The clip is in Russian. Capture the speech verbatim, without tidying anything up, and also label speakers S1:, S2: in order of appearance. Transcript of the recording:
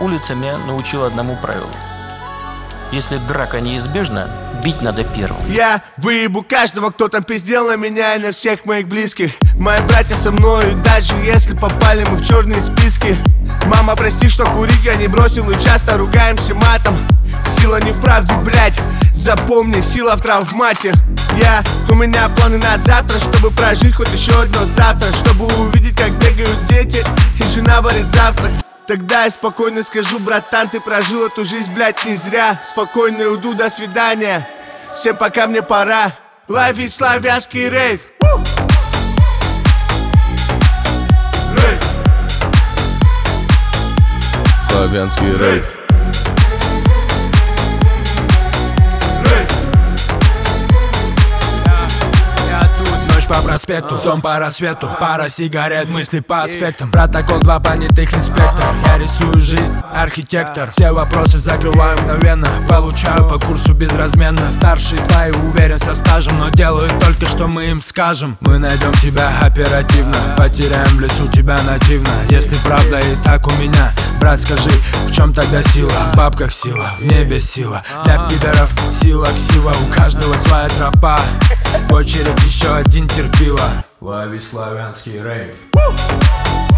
S1: улица меня научила одному правилу. Если драка неизбежна, бить надо первым.
S2: Я выебу каждого, кто там пиздел на меня и на всех моих близких. Мои братья со мною, даже если попали мы в черные списки. Мама, прости, что курить я не бросил, и часто ругаемся матом. Сила не в правде, блять, запомни, сила в травмате. Я, у меня планы на завтра, чтобы прожить хоть еще одно завтра, чтобы увидеть, как бегают дети, и жена варит завтрак. Тогда я спокойно скажу: братан, ты прожил эту жизнь, блять, не зря. Спокойно уйду, до свидания. Всем пока, мне пора. Лови славянский рейв. Рейв. Славянский рейв.
S3: По проспекту, сон по рассвету, пара сигарет, мысли по аспектам. Протокол, два понятых инспектор. Я рисую жизнь, архитектор. Все вопросы закрываю мгновенно, получаю по курсу безразменно. Старшие твои, уверен, со стажем, но делают только, что мы им скажем. Мы найдем тебя оперативно, потеряем в лесу тебя нативно. Если правда и так у меня, брат, скажи, в чем тогда сила? В бабках сила, в небе сила. Для пидоров сила ксива, у каждого своя тропа. В очередь еще один терпила. Лови славянский рейв.